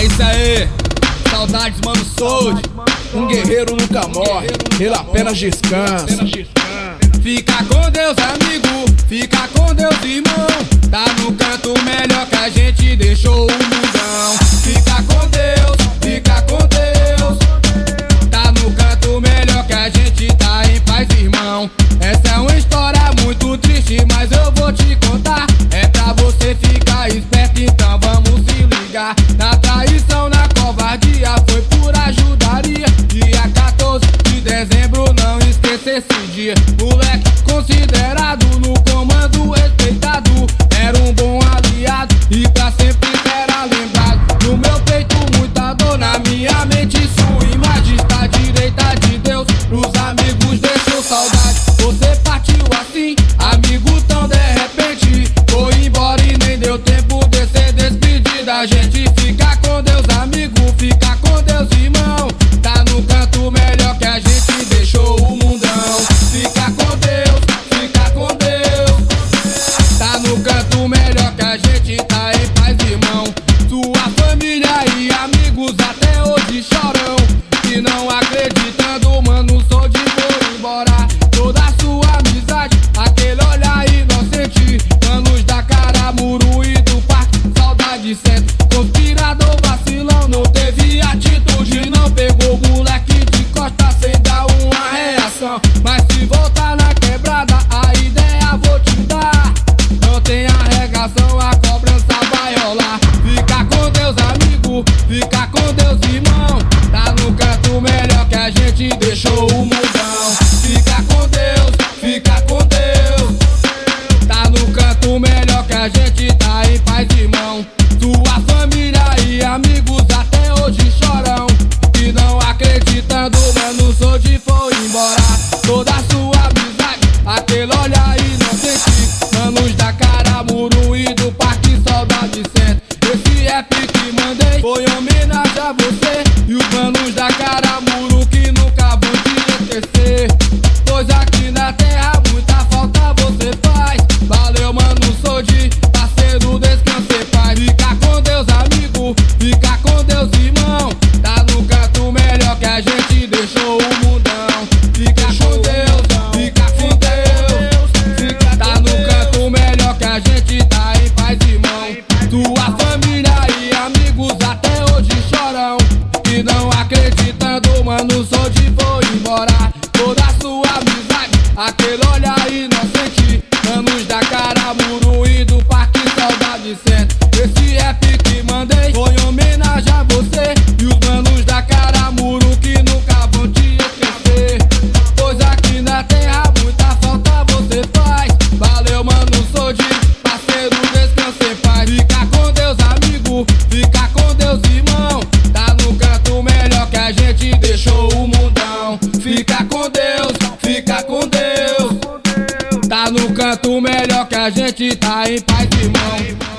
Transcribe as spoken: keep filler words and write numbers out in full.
É isso aí, saudades, mano, Sold. Um guerreiro nunca morre, ele apenas descansa. Fica com Deus, amigo, fica com Deus, irmão. Tá no canto melhor que a gente deixou o mundão. Fica com Deus, fica com Deus. Tá no canto melhor que a gente tá em paz, irmão. Essa é uma história muito triste, mas eu vou te contar. É pra você ficar esperto, então vamos se ligar. Na traição, na covardia, foi por ajudaria. Dia quatorze de dezembro, não esqueça esse dia. Moleque considerado no comando respeitado, era um bom aliado e pra sempre será lembrado. No meu peito muita dor, na minha mente sua imagem está à direita de Deus. Pros amigos deixou saudade, você partiu assim, amigo, tão de repente. Foi embora e nem deu tempo de ser despedida. A gente fica com Deus, amigo, fica com Deus, irmão. Tá no canto melhor que a gente deixou o mundão. Fica com Deus, fica com Deus. Tá no canto melhor que a gente tá em paz, irmão. Sua família e amigos até hoje choram, e não acreditando, mano, Sold foi embora. Toda a sua amizade, aquele olhar inocente, manos da cara, muro e do parque, saudade certo. Conspirador, vacilão, não teve atitude, não pegou moleque de costa sem dar uma reação. Mas se voltar na quebrada, a ideia vou te dar. Não tem arregação, a cobrança vai rolar. Fica com Deus, amigo, fica com Deus, irmão. Tá no canto melhor que a gente deixou o mundão. Fica com Deus, fica com Deus. Tá no canto melhor que a gente tá em paz, irmão. Sua família e amigos até hoje choram, e não acreditando, mano, Sold foi embora. Toda a sua amizade, aquele olhar inocente, manos da cara, muro e do parque, saudade certo. Esse rap que mandei foi homenagem a você e os manos da cara, muro, que nunca vão te esquecer. Pois aqui na terra muita falta você faz. Valeu, mano, Sold, parceiro, descanse em paz. Fica com Deus, amigo, fica com Deus, irmão. Tá no canto melhor que a gente deixou o mundão. Fica com Deus, fica com Deus. Fica, tá no canto melhor que a gente tá em paz, irmão. Tua família e amigos até hoje choram, e não acreditando, mano, Sold foi embora. Toda a sua amizade, aquele olhar inocente, manos da cara, muro e do parque, saudade certo. Esse rap que mandei foi homenagem a você e os manos da cara, muro, que nunca vão te esquecer. Pois aqui na terra muita falta você faz. Valeu, mano, Sold, parceiro, descanse em paz. Fica com Deus, amigo, fica com Deus, irmão. Tá no canto melhor que a gente deixou o mundão. Fica com Deus, fica com Deus. Tá no canto melhor que a gente tá em paz, irmão.